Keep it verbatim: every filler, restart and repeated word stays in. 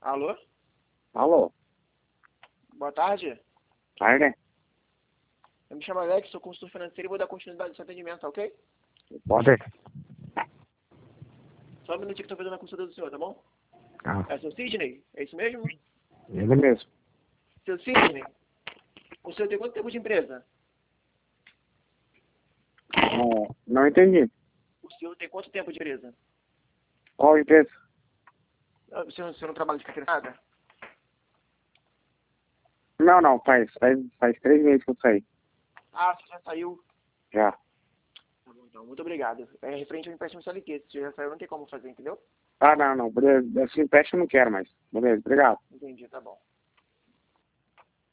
Alô? Alô, Boa tarde. tarde? Eu me chamo Alex, sou consultor financeiro e vou dar continuidade nesse atendimento, tá ok? Pode? Só um minutinho que eu tô fazendo a consulta do senhor, tá bom? Ah, É seu Sidney? É isso mesmo? ele mesmo. Seu Sidney? O senhor tem quanto tempo de empresa? Não, não entendi. O senhor tem quanto tempo de empresa? Qual empresa? Ah, O senhor, o senhor não trabalha de carteira assinada? Não, não, faz, faz, faz três meses que eu saí. Ah, você já saiu? Já. Tá bom, então. Muito obrigado. É referente ao empréstimo C L T. Se você já saiu, não tem como fazer, entendeu? Ah, não, não, beleza. Esse empréstimo eu não quero mais. Beleza, obrigado. Entendi, tá bom.